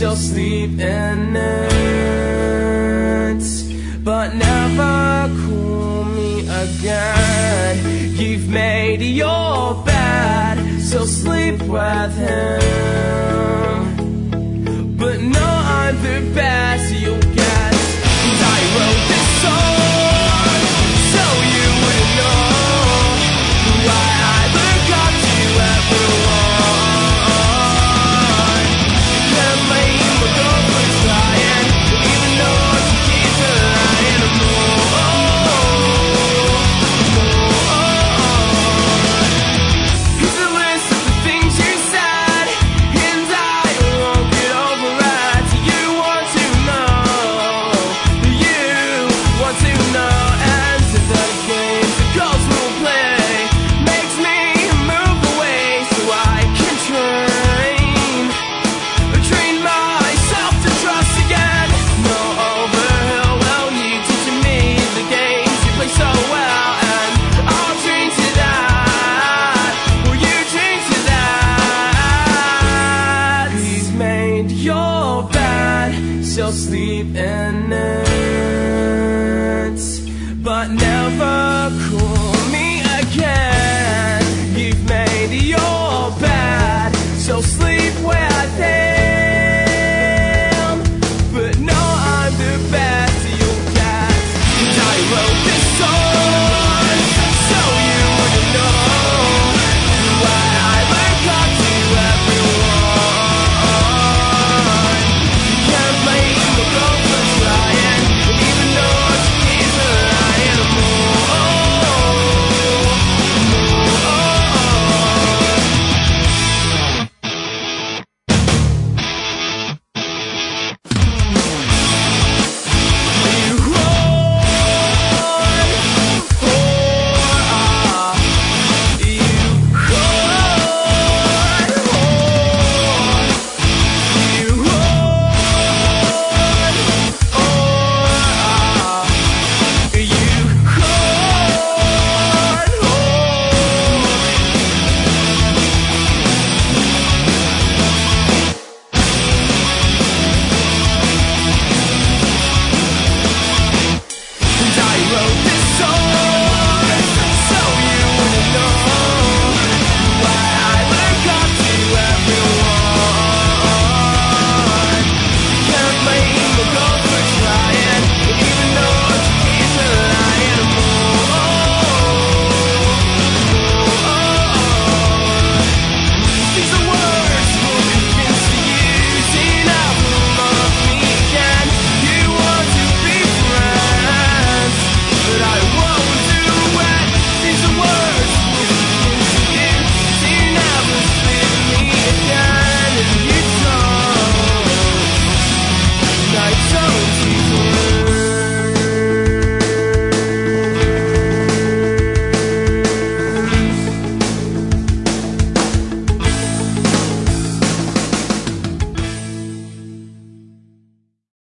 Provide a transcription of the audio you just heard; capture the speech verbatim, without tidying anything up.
she'll sleep in it, but never call me again. You've made your bed, she'll sleep with him, but no, I'm the best you'll get. And I wrote this song so you wouldn't know why I look up to everyone. Can't blame my girlfriend's crying, even though she keeps her lying more, more. Here's a list of the things you said, and I won't get over it. You want to know, you want to know, and to the games the girls will play makes me move away so I can train, train myself to trust again. No overhill, well, you teaching me the games you play so well, and I'll train to that. Will you train to that? He's made your bed, she'll sleep in it.